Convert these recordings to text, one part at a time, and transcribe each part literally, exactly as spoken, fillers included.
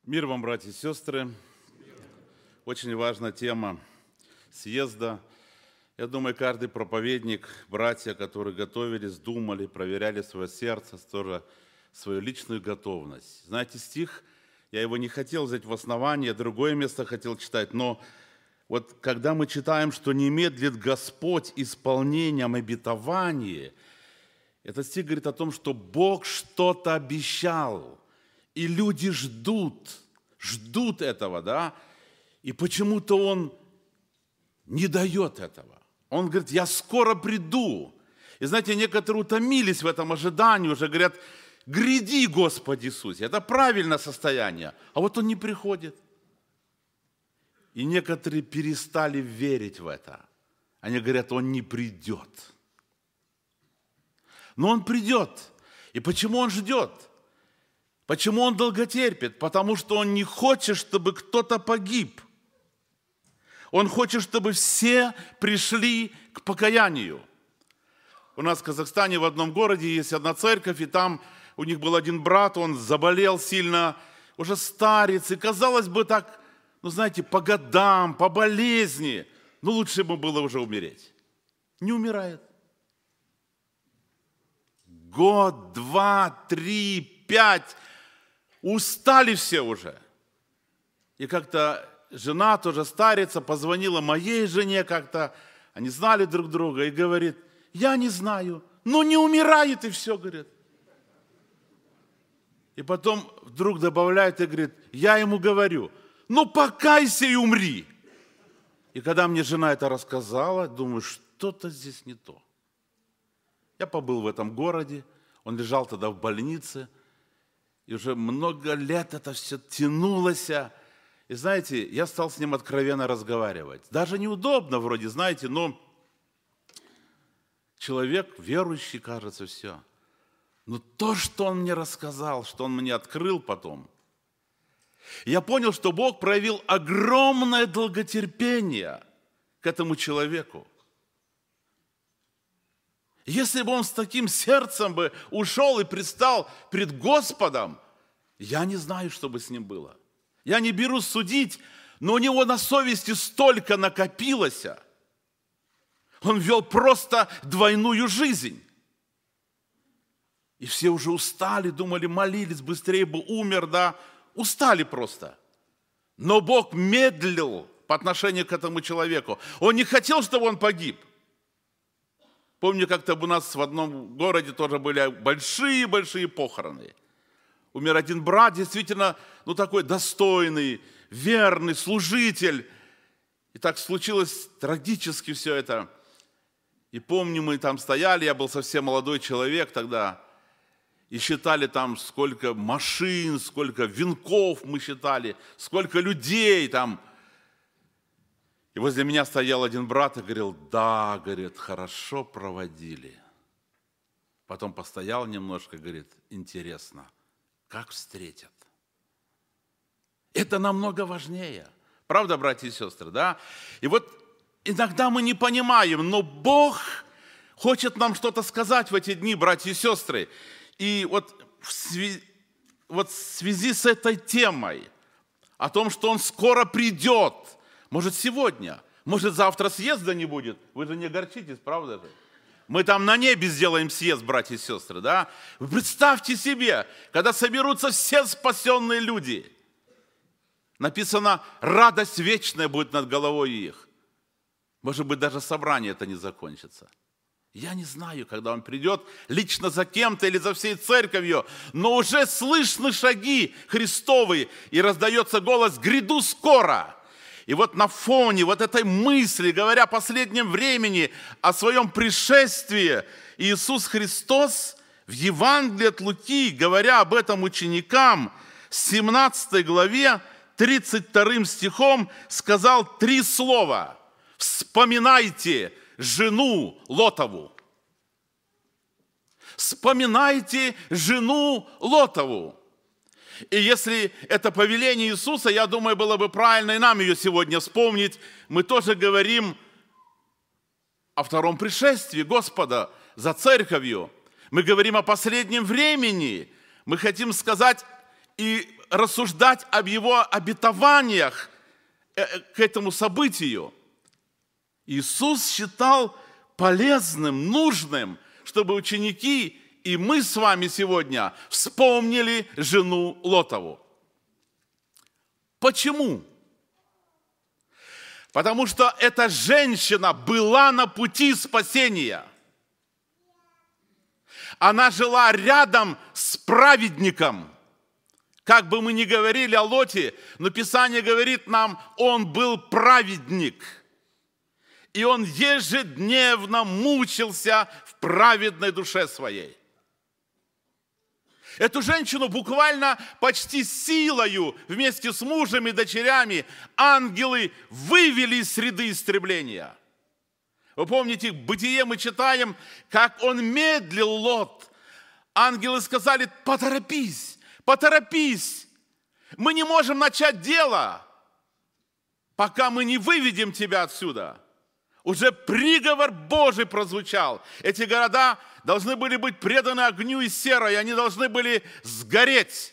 Мир вам, братья и сестры. Очень важная тема съезда. Я думаю, каждый проповедник, братья, которые готовились, думали, проверяли свое сердце, тоже свою личную готовность. Знаете, стих, я его не хотел взять в основание, другое место хотел читать, но вот когда мы читаем, что не медлит Господь исполнением обетования, этот стих говорит о том, что Бог что-то обещал. И люди ждут, ждут этого, да, и почему-то Он не дает этого. Он говорит, я скоро приду. И знаете, некоторые утомились в этом ожидании, уже говорят, гряди, Господи Иисусе. Это правильное состояние, а вот Он не приходит. И некоторые перестали верить в это. Они говорят, Он не придет. Но Он придет. И почему Он ждет? Почему Он долготерпит? Потому что Он не хочет, чтобы кто-то погиб. Он хочет, чтобы все пришли к покаянию. У нас в Казахстане в одном городе есть одна церковь, и там у них был один брат, он заболел сильно, уже старец, и казалось бы так, ну знаете, по годам, по болезни, ну лучше ему было уже умереть. Не умирает. Год, два, три, пять. Устали все уже. И как-то жена тоже старица позвонила моей жене как-то, они знали друг друга, и говорит, я не знаю, но не умирает, и все, говорит. И потом вдруг добавляет и говорит, я ему говорю, ну покайся и умри. И когда мне жена это рассказала, думаю, что-то здесь не то. Я побыл в этом городе, он лежал тогда в больнице, и уже много лет это все тянулось. И знаете, я стал с ним откровенно разговаривать. Даже неудобно вроде, знаете, но человек верующий, кажется, все. Но то, что он мне рассказал, что он мне открыл потом, я понял, что Бог проявил огромное долготерпение к этому человеку. Если бы он с таким сердцем бы ушел и предстал пред Господом, я не знаю, что бы с ним было. Я не берусь судить, но у него на совести столько накопилось. Он вел просто двойную жизнь. И все уже устали, думали, молились, быстрее бы умер, да. Устали просто. Но Бог медлил по отношению к этому человеку. Он не хотел, чтобы он погиб. Помню, как-то у нас в одном городе тоже были большие-большие похороны. Умер один брат, действительно, ну такой достойный, верный служитель. И так случилось трагически все это. И помню, мы там стояли, я был совсем молодой человек тогда, и считали там, сколько машин, сколько венков мы считали, сколько людей там. И возле меня стоял один брат и говорил, да, говорит, хорошо проводили. Потом постоял немножко, говорит, интересно, как встретят. Это намного важнее. Правда, братья и сестры, да? И вот иногда мы не понимаем, но Бог хочет нам что-то сказать в эти дни, братья и сестры. И вот в связи, вот в связи с этой темой, о том, что Он скоро придет, может, сегодня, может, завтра съезда не будет. Вы же не огорчитесь, правда же? Мы там на небе сделаем съезд, братья и сестры, да? Вы представьте себе, когда соберутся все спасенные люди. Написано, радость вечная будет над головой их. Может быть, даже собрание это не закончится. Я не знаю, когда Он придет, лично за кем-то или за всей церковью, но уже слышны шаги Христовы, и раздается голос «Гряду скоро». И вот на фоне вот этой мысли, говоря о последнем времени, о своем пришествии, Иисус Христос в Евангелии от Луки, говоря об этом ученикам, в семнадцатой главе, тридцать вторым стихом сказал три слова. «Вспоминайте жену Лотову». Вспоминайте жену Лотову. И если это повеление Иисуса, я думаю, было бы правильно и нам ее сегодня вспомнить. Мы тоже говорим о втором пришествии Господа за церковью. Мы говорим о последнем времени. Мы хотим сказать и рассуждать об его обетованиях к этому событию. Иисус считал полезным, нужным, чтобы ученики и мы с вами сегодня вспомнили жену Лотову. Почему? Потому что эта женщина была на пути спасения. Она жила рядом с праведником. Как бы мы ни говорили о Лоте, но Писание говорит нам, он был праведник. И он ежедневно мучился в праведной душе своей. Эту женщину буквально почти силою вместе с мужем и дочерями ангелы вывели из среды истребления. Вы помните, в Бытие мы читаем, как он медлил, Лот. Ангелы сказали: поторопись, поторопись. Мы не можем начать дело, пока мы не выведем тебя отсюда. Уже приговор Божий прозвучал. Эти города должны были быть преданы огню и серой, они должны были сгореть.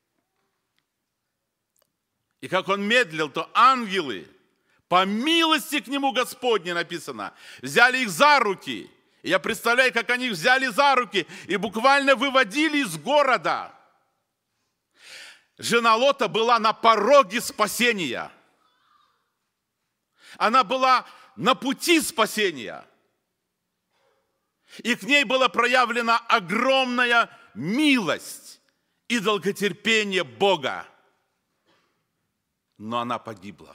И как он медлил, то ангелы, по милости к нему Господне написано, взяли их за руки. И я представляю, как они их взяли за руки и буквально выводили из города. Жена Лота была на пороге спасения. Она была на пути спасения. И к ней была проявлена огромная милость и долготерпение Бога. Но она погибла.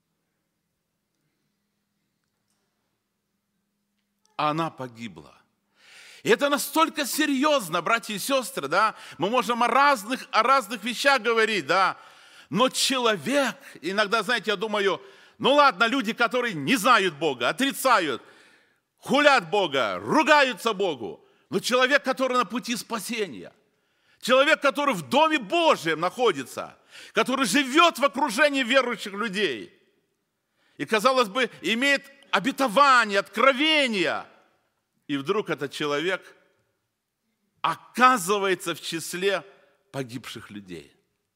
Она погибла. И это настолько серьезно, братья и сестры, да? Мы можем о разных, о разных вещах говорить, да? Но человек, иногда, знаете, я думаю, ну ладно, люди, которые не знают Бога, отрицают, хулят Бога, ругаются Богу. Но человек, который на пути спасения, человек, который в Доме Божьем находится, который живет в окружении верующих людей и, казалось бы, имеет обетование, откровение, и вдруг этот человек оказывается в числе погибших людей.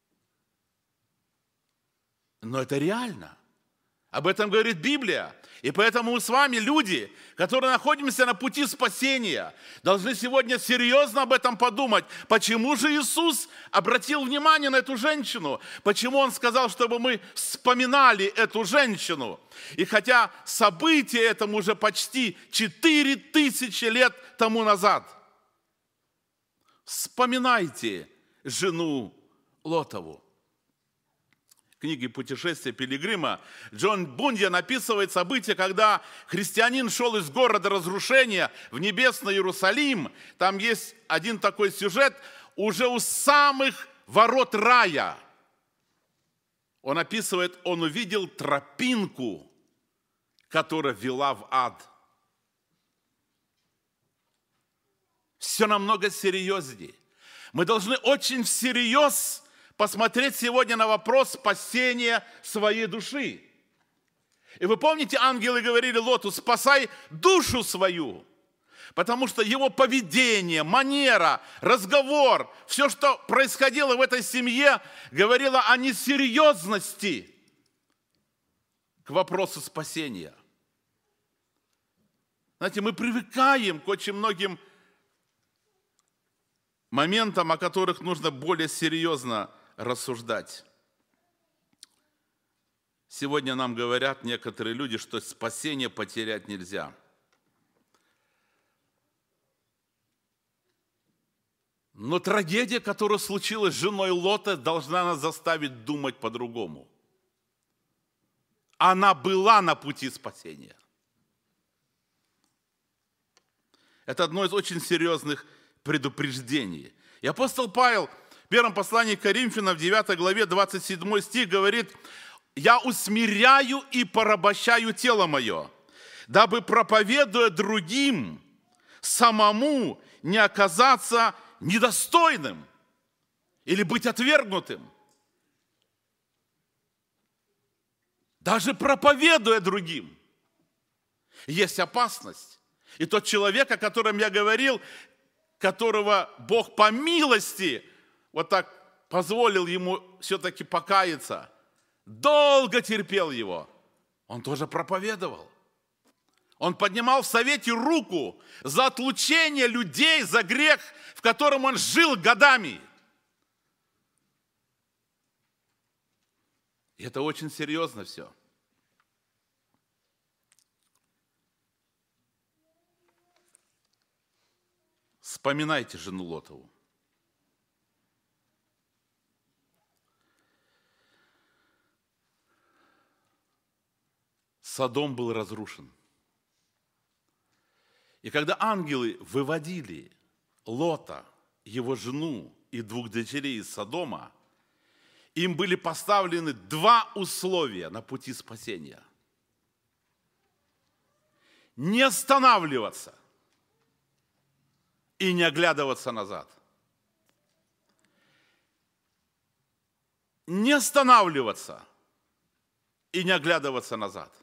Но это реально. Об этом говорит Библия. И поэтому мы с вами, люди, которые находимся на пути спасения, должны сегодня серьезно об этом подумать. Почему же Иисус обратил внимание на эту женщину? Почему Он сказал, чтобы мы вспоминали эту женщину? И хотя событие этому уже почти четыре тысячи лет тому назад. Вспоминайте жену Лотову. В книге «Путешествие пилигрима» Джон Буньян описывает событие, когда христианин шел из города разрушения в небесный Иерусалим. Там есть один такой сюжет уже у самых ворот рая. Он описывает, он увидел тропинку, которая вела в ад. Все намного серьезнее. Мы должны очень всерьез посмотреть сегодня на вопрос спасения своей души. И вы помните, ангелы говорили Лоту: спасай душу свою. Потому что его поведение, манера, разговор, все, что происходило в этой семье, говорило о несерьезности к вопросу спасения. Знаете, мы привыкаем к очень многим моментам, о которых нужно более серьезно рассуждать. Сегодня нам говорят некоторые люди, что спасение потерять нельзя. Но трагедия, которая случилась с женой Лота, должна нас заставить думать по-другому. Она была на пути спасения. Это одно из очень серьезных предупреждений. И апостол Павел в первом послании к Коринфянам, в девятой главе, двадцать седьмой стих говорит: «Я усмиряю и порабощаю тело мое, дабы, проповедуя другим, самому не оказаться недостойным или быть отвергнутым». Даже проповедуя другим, есть опасность. И тот человек, о котором я говорил, которого Бог по милости вот так позволил ему все-таки покаяться, долго терпел его. Он тоже проповедовал. Он поднимал в совете руку за отлучение людей, за грех, в котором он жил годами. И это очень серьезно все. Вспоминайте жену Лотову. Содом был разрушен. И когда ангелы выводили Лота, его жену и двух дочерей из Содома, им были поставлены два условия на пути спасения. Не останавливаться и не оглядываться назад. Не останавливаться и не оглядываться назад.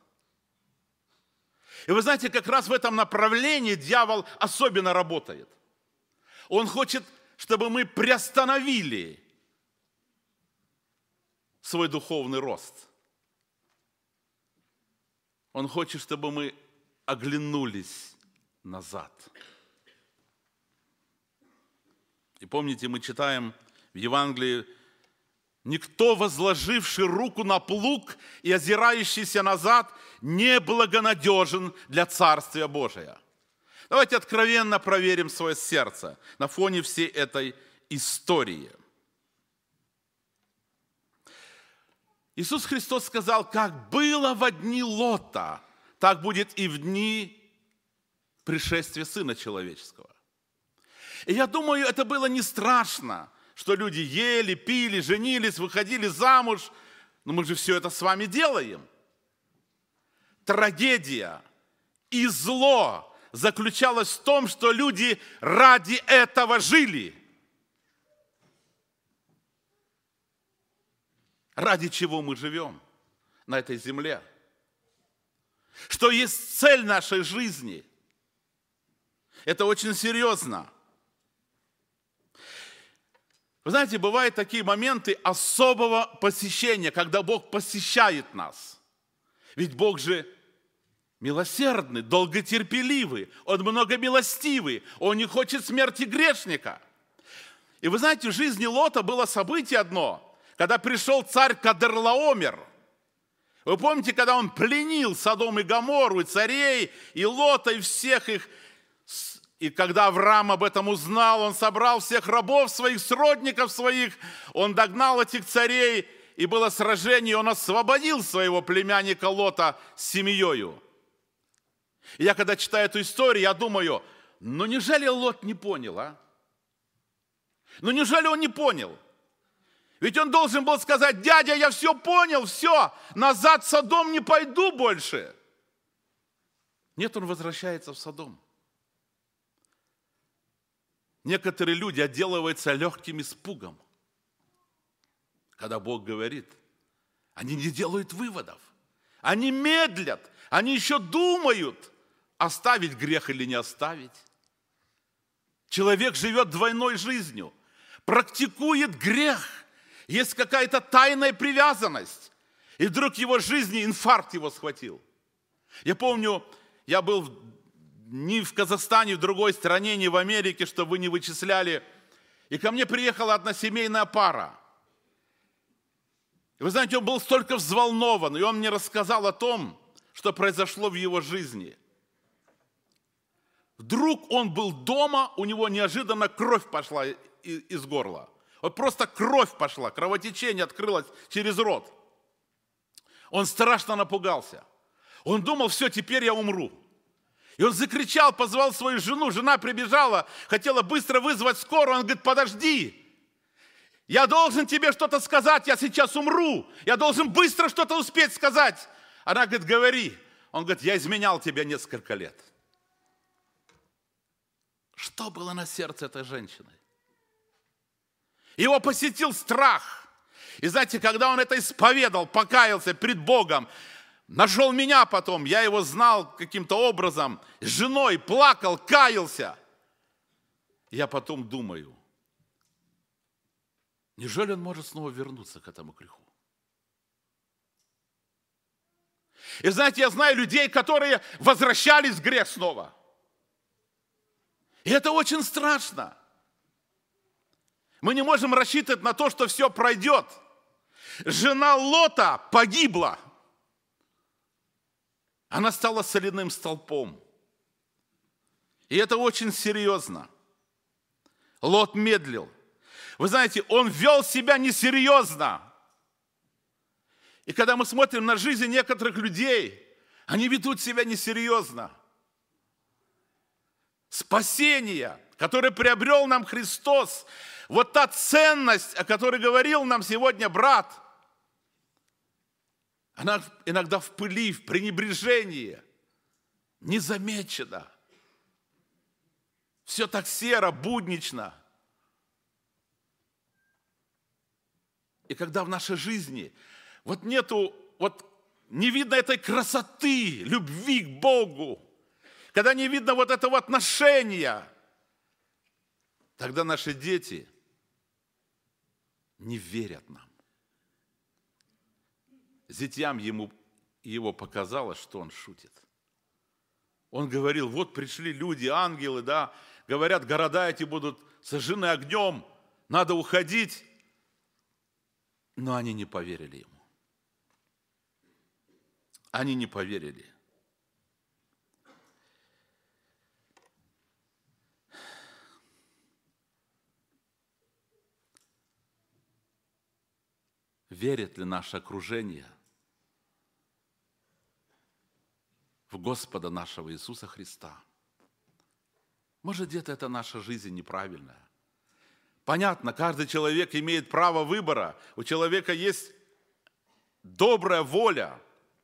И вы знаете, как раз в этом направлении дьявол особенно работает. Он хочет, чтобы мы приостановили свой духовный рост. Он хочет, чтобы мы оглянулись назад. И помните, мы читаем в Евангелии: «Никто, возложивший руку на плуг и озирающийся назад, не благонадежен для Царствия Божия». Давайте откровенно проверим свое сердце на фоне всей этой истории. Иисус Христос сказал: как было во дни Лота, так будет и в дни пришествия Сына Человеческого. И я думаю, это было не страшно, что люди ели, пили, женились, выходили замуж. Но мы же все это с вами делаем. Трагедия и зло заключалось в том, что люди ради этого жили. Ради чего мы живем на этой земле? Что есть цель нашей жизни? Это очень серьезно. Вы знаете, бывают такие моменты особого посещения, когда Бог посещает нас. Ведь Бог же милосердный, долготерпеливый, Он многомилостивый, Он не хочет смерти грешника. И вы знаете, в жизни Лота было событие одно, когда пришел царь Кедорлаомер. Вы помните, когда он пленил Содом и Гоморру, и царей, и Лота, и всех их. И когда Авраам об этом узнал, он собрал всех рабов своих, сродников своих, он догнал этих царей, и было сражение, и он освободил своего племянника Лота с семьей. И я когда читаю эту историю, я думаю, ну неужели Лот не понял, а? Ну неужели он не понял? Ведь он должен был сказать: дядя, я все понял, все, назад в Содом не пойду больше. Нет, он возвращается в Содом. Некоторые люди отделываются легким испугом, когда Бог говорит. Они не делают выводов. Они медлят. Они еще думают, оставить грех или не оставить. Человек живет двойной жизнью. Практикует грех. Есть какая-то тайная привязанность. И вдруг в его жизни инфаркт его схватил. Я помню, я был ни в Казахстане, в другой стране, ни в Америке, чтобы вы не вычисляли. И ко мне приехала одна семейная пара. И вы знаете, он был столько взволнован, и он мне рассказал о том, что произошло в его жизни. Вдруг он был дома, у него неожиданно кровь пошла из горла. Вот просто кровь пошла, кровотечение открылось через рот. Он страшно напугался. Он думал: все, теперь я умру. И он закричал, позвал свою жену, жена прибежала, хотела быстро вызвать скорую, он говорит: подожди, я должен тебе что-то сказать, я сейчас умру, я должен быстро что-то успеть сказать. Она говорит: говори. Он говорит: я изменял тебя несколько лет. Что было на сердце этой женщины? Его посетил страх. И знаете, когда он это исповедал, покаялся пред Богом, нашел меня потом, я его знал каким-то образом, с женой, плакал, каялся. Я потом думаю, Неужели он может снова вернуться к этому греху? И знаете, я знаю людей, которые возвращались в грех снова. И это очень страшно. Мы не можем рассчитывать на то, что все пройдет. Жена Лота погибла. Она стала соляным столпом. И это очень серьезно. Лот медлил. Вы знаете, он вел себя несерьезно. И когда мы смотрим на жизнь некоторых людей, они ведут себя несерьезно. Спасение, которое приобрел нам Христос, вот та ценность, о которой говорил нам сегодня брат, она иногда в пыли, в пренебрежении, не замечена. Все так серо, буднично. И когда в нашей жизни вот нету, вот не видно этой красоты, любви к Богу, когда не видно вот этого отношения, тогда наши дети не верят нам. Зятьям ему, его показалось, что он шутит. Он говорил, вот пришли люди, ангелы, да, говорят, города эти будут сожжены огнем, надо уходить. Но они не поверили ему. Они не поверили. Верит ли наше окружение в Господа нашего Иисуса Христа? Может, где-то это наша жизнь неправильная. Понятно, каждый человек имеет право выбора. У человека есть добрая воля.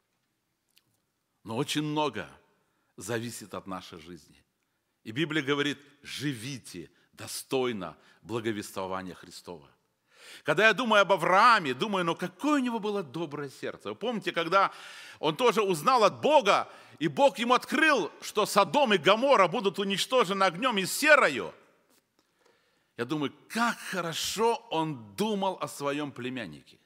Но очень много зависит от нашей жизни. И Библия говорит, живите достойно благовествования Христова. Когда я думаю об Аврааме, думаю, ну какое у него было доброе сердце. Вы помните, когда он тоже узнал от Бога, и Бог ему открыл, что Содом и Гоморра будут уничтожены огнем и серою. Я думаю, как хорошо он думал о своем племяннике.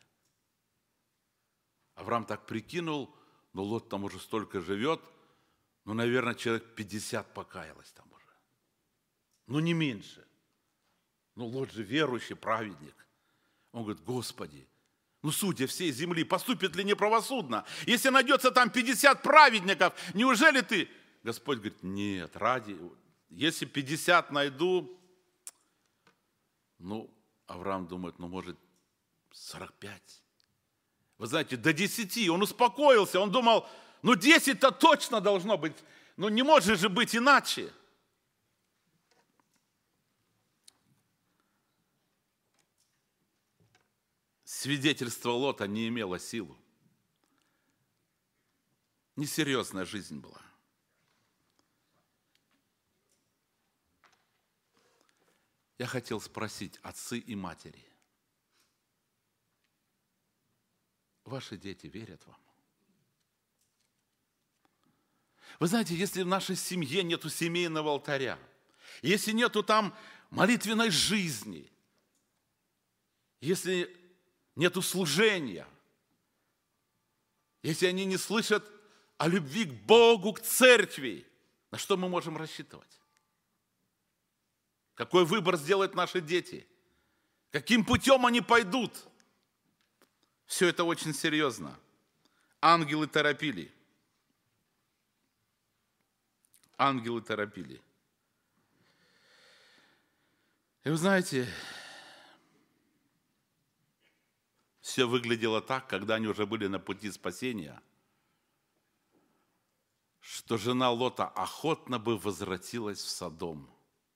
Авраам так прикинул, ну Лот там уже столько живет, ну, наверное, человек пятьдесят покаялось там уже. Ну, не меньше. Ну, Лот же верующий, праведник. Он говорит, Господи, ну, судья всей земли, поступит ли неправосудно? Если найдется там пятьдесят праведников, неужели ты? Господь говорит, нет, ради, если пятьдесят найду, ну, Авраам думает, ну, может, сорок пять. Вы знаете, до десяти он успокоился, он думал, ну, десять-то точно должно быть, ну, не может же быть иначе. Свидетельство Лота не имело силу. Несерьезная жизнь была. Я хотел спросить, отцы и матери, ваши дети верят вам? Вы знаете, если в нашей семье нету семейного алтаря, если нету там молитвенной жизни, если нету служения, если они не слышат о любви к Богу, к церкви, на что мы можем рассчитывать? Какой выбор сделают наши дети? Каким путем они пойдут? Все это очень серьезно. Ангелы торопили. Ангелы торопили. И вы знаете, все выглядело так, когда они уже были на пути спасения, что жена Лота охотно бы возвратилась в Содом.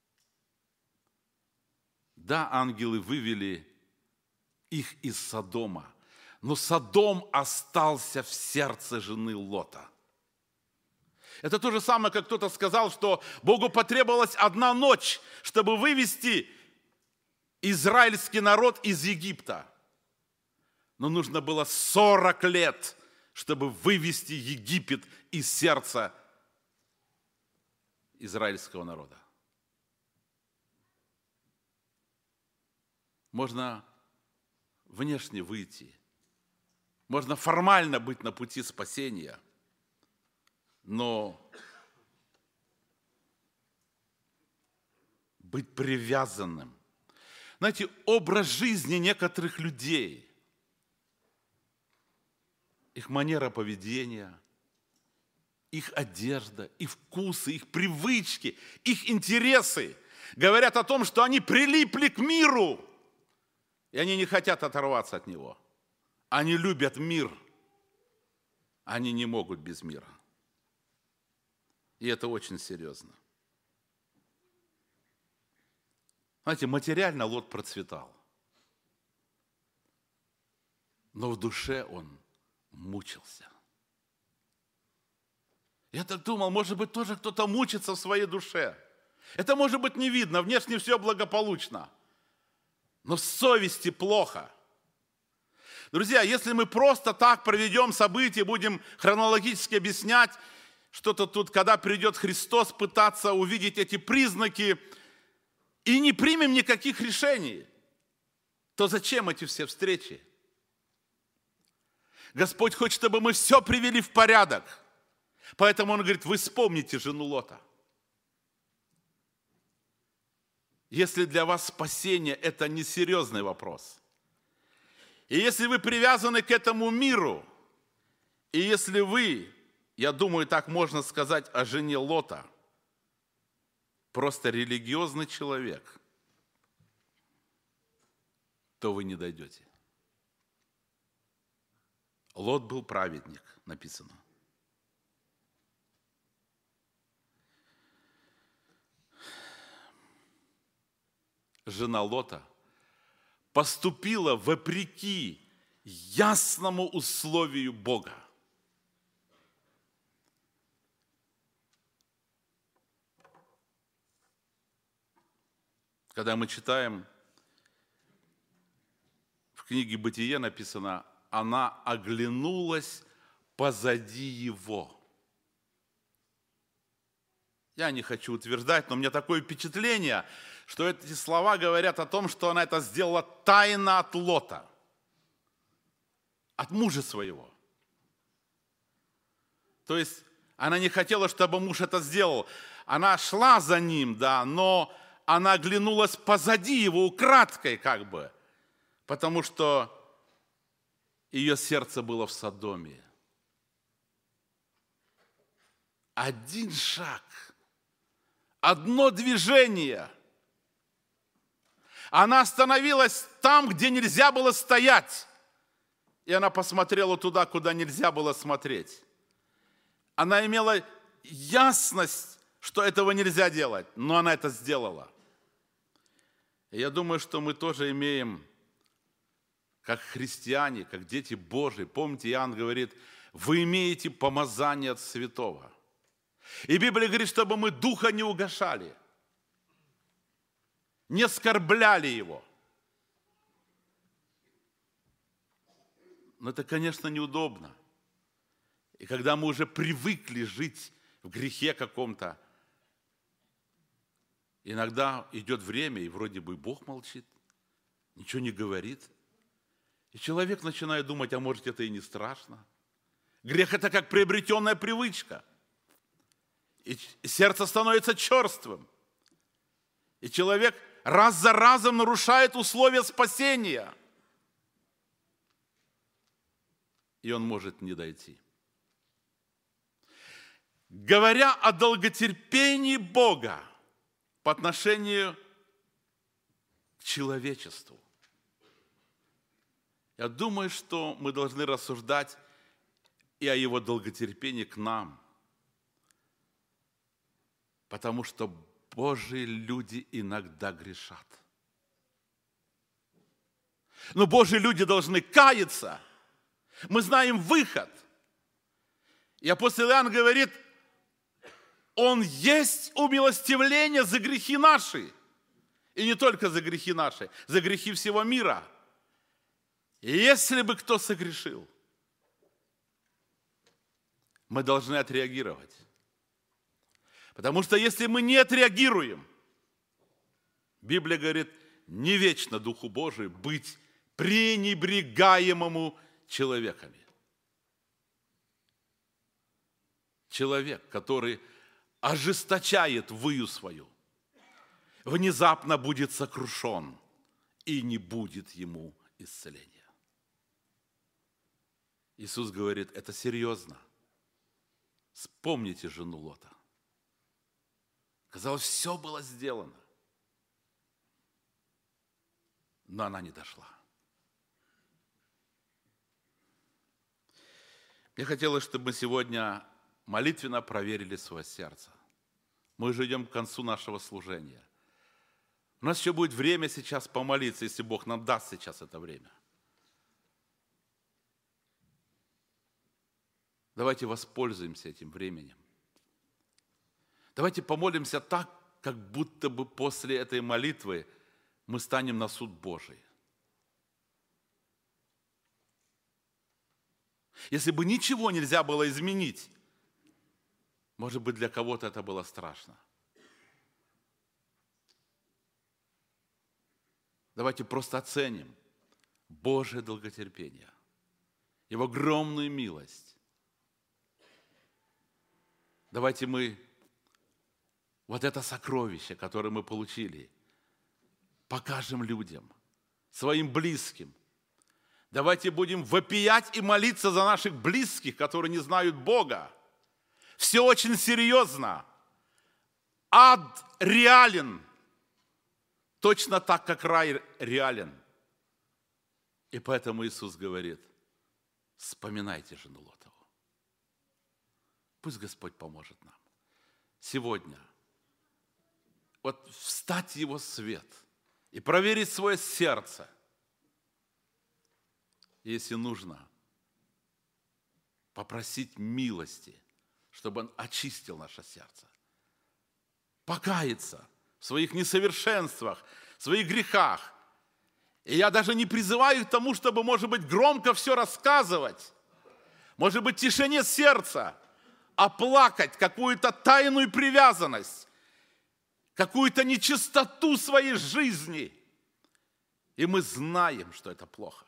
Да, ангелы вывели их из Содома, но Содом остался в сердце жены Лота. Это то же самое, как кто-то сказал, что Богу потребовалась одна ночь, чтобы вывести израильский народ из Египта. Но нужно было сорок лет, чтобы вывести Египет из сердца израильского народа. Можно внешне выйти. Можно формально быть на пути спасения, но быть привязанным. Знаете, образ жизни некоторых людей, их манера поведения, их одежда, их вкусы, их привычки, их интересы говорят о том, что они прилипли к миру, и они не хотят оторваться от него. Они любят мир, они не могут без мира. И это очень серьезно. Знаете, материально Лот процветал, но в душе он мучился. Я так думал, может быть, тоже кто-то мучится в своей душе. Это может быть не видно, внешне все благополучно, но в совести плохо. Друзья, если мы просто так проведем события, будем хронологически объяснять, что-то тут, когда придет Христос, пытаться увидеть эти признаки, и не примем никаких решений, то зачем эти все встречи? Господь хочет, чтобы мы все привели в порядок. Поэтому Он говорит, вы вспомните жену Лота. Если для вас спасение – это несерьезный вопрос, и если вы привязаны к этому миру, и если вы, я думаю, так можно сказать о жене Лота, просто религиозный человек, то вы не дойдете. Лот был праведник, написано. Жена Лота поступила вопреки ясному условию Бога. Когда мы читаем, в книге «Бытие» написано, она оглянулась позади его. Я не хочу утверждать, но у меня такое впечатление, что эти слова говорят о том, что она это сделала тайно от Лота, от мужа своего. То есть она не хотела, чтобы муж это сделал. Она шла за ним, да, но она оглянулась позади его, украдкой как бы, потому что ее сердце было в Содоме. Один шаг, одно движение. Она остановилась там, где нельзя было стоять. И она посмотрела туда, куда нельзя было смотреть. Она имела ясность, что этого нельзя делать, но она это сделала. И я думаю, что мы тоже имеем, как христиане, как дети Божии. Помните, Иоанн говорит, вы имеете помазание от святого. И Библия говорит, чтобы мы духа не угашали, не оскорбляли его. Но это, конечно, неудобно. И когда мы уже привыкли жить в грехе каком-то, иногда идет время, и вроде бы Бог молчит, ничего не говорит. И человек начинает думать, а может, это и не страшно. Грех – это как приобретенная привычка. И сердце становится черствым. И человек раз за разом нарушает условия спасения. И он может не дойти. Говоря о долготерпении Бога по отношению к человечеству, я думаю, что мы должны рассуждать и о Его долготерпении к нам. Потому что Божьи люди иногда грешат. Но Божьи люди должны каяться. Мы знаем выход. И апостол Иоанн говорит, Он есть умилостивление за грехи наши. И не только за грехи наши, за грехи всего мира. И если бы кто согрешил, мы должны отреагировать. Потому что если мы не отреагируем, Библия говорит, не вечно Духу Божию быть пренебрегаемому человеками. Человек, который ожесточает выю свою, внезапно будет сокрушен, и не будет ему исцеления. Иисус говорит, это серьезно. Вспомните жену Лота. Казалось, все было сделано, но она не дошла. Мне хотелось, чтобы мы сегодня молитвенно проверили свое сердце. Мы уже идем к концу нашего служения. У нас еще будет время сейчас помолиться, если Бог нам даст сейчас это время. Давайте воспользуемся этим временем. Давайте помолимся так, как будто бы после этой молитвы мы станем на суд Божий. Если бы ничего нельзя было изменить, может быть, для кого-то это было страшно. Давайте просто оценим Божие долготерпение, Его огромную милость. Давайте мы вот это сокровище, которое мы получили, покажем людям, своим близким. Давайте будем вопиять и молиться за наших близких, которые не знают Бога. Все очень серьезно. Ад реален. Точно так, как рай реален. И поэтому Иисус говорит, вспоминайте жену Лотову. Пусть Господь поможет нам сегодня вот встать в Его свет и проверить свое сердце. Если нужно, попросить милости, чтобы Он очистил наше сердце. Покаяться в своих несовершенствах, в своих грехах. И я даже не призываю к тому, чтобы, может быть, громко все рассказывать. Может быть, в тишине сердца оплакать какую-то тайную привязанность, какую-то нечистоту своей жизни. И мы знаем, что это плохо.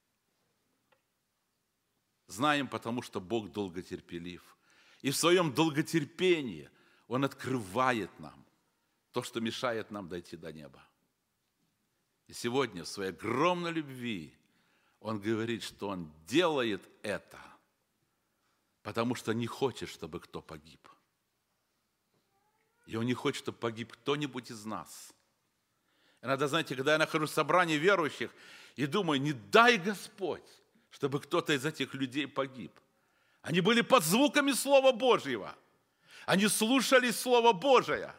Знаем, потому что Бог долготерпелив. И в своем долготерпении Он открывает нам то, что мешает нам дойти до неба. И сегодня в своей огромной любви Он говорит, что Он делает это, потому что не хочет, чтобы кто погиб. И Он не хочет, чтобы погиб кто-нибудь из нас. Иногда, знаете, когда я нахожусь в собрании верующих и думаю, не дай Господь, чтобы кто-то из этих людей погиб. Они были под звуками Слова Божьего. Они слушали Слово Божие.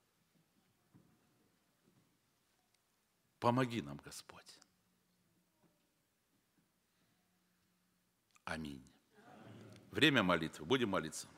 Помоги нам, Господь. Аминь. Время молитвы. Будем молиться.